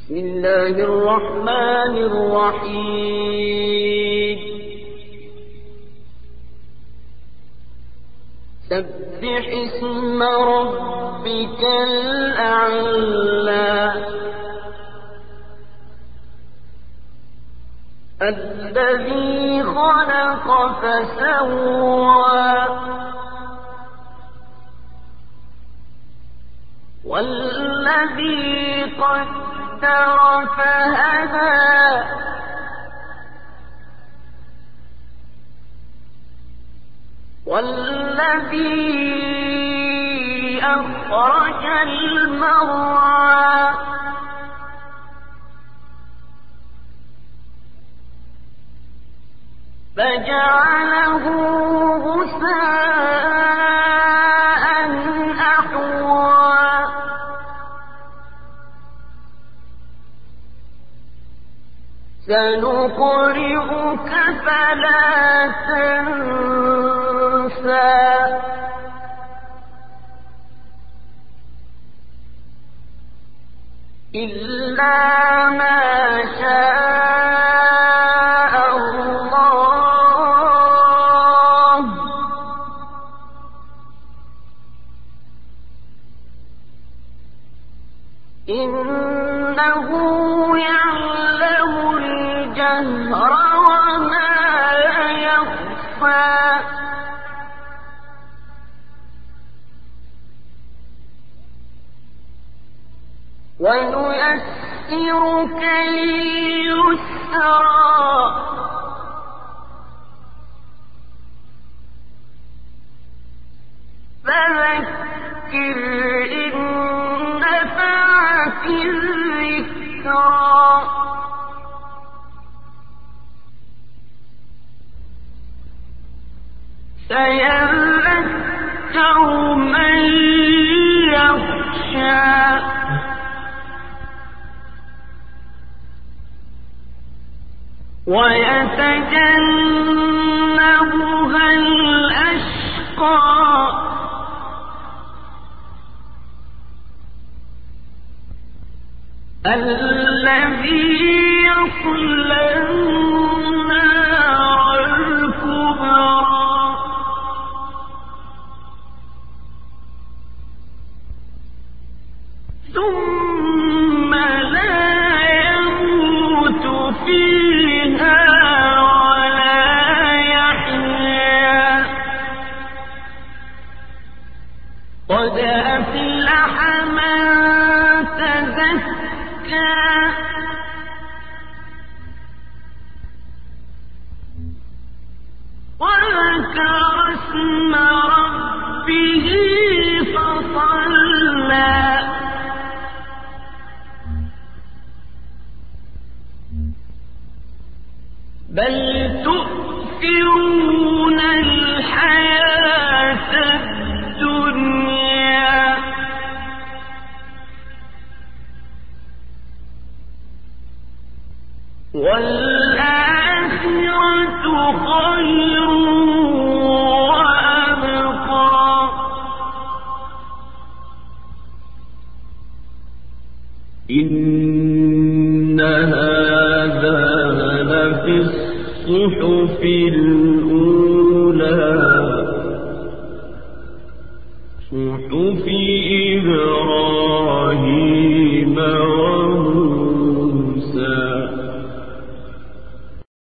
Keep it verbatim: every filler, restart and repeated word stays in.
بسم الله الرحمن الرحيم سبح اسم ربك الأعلى الذي خلق فسوى والذي قدر فهدى والذي أخرج المرعى فجعله غثاء أحوى سنقرئك فلا تنسى إلا ما شاء الله إنه يعلم الجهر وما يخفى ونيسرك لليسرى فذكر إن نفعت الذكرى سيذكر من يخشى ويتجنبها الأشقى الذي يصلى النار الكبرى ثم لا يموت فيها ولا يحيا قد أفلح من تزكى وذكر اسم ربه فصلى بل تؤثرون الحياة الدنيا والآخرة خير وأبقى إن هذا لفي الصحف الأولى